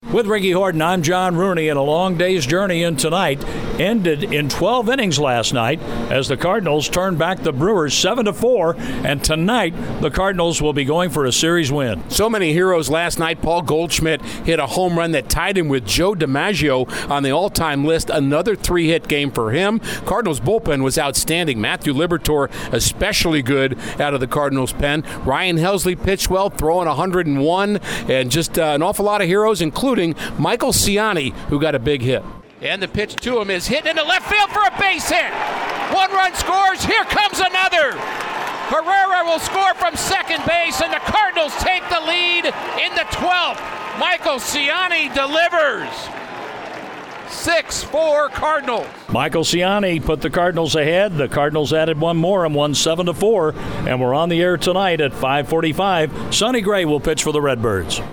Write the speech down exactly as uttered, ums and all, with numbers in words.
With Ricky Horton, I'm John Rooney, and a long day's journey in tonight ended in twelve innings last night as the Cardinals turned back the Brewers seven to four, and tonight the Cardinals will be going for a series win. So many heroes last night. Paul Goldschmidt hit a home run that tied him with Joe DiMaggio on the all-time list. Another three-hit game for him. Cardinals bullpen was outstanding. Matthew Liberatore especially good out of the Cardinals pen. Ryan Helsley pitched well, throwing one hundred one, and just uh, an awful lot of heroes, including Michael Ciani, who got a big hit. And the pitch to him is hit into left field for a base hit. One run scores. Here comes another. Herrera will score from second base, and the Cardinals take the lead in the twelfth. Michael Ciani delivers. six four Cardinals. Michael Ciani put the Cardinals ahead. The Cardinals added one more and won seven to four. And we're on the air tonight at five forty-five. Sonny Gray will pitch for the Redbirds.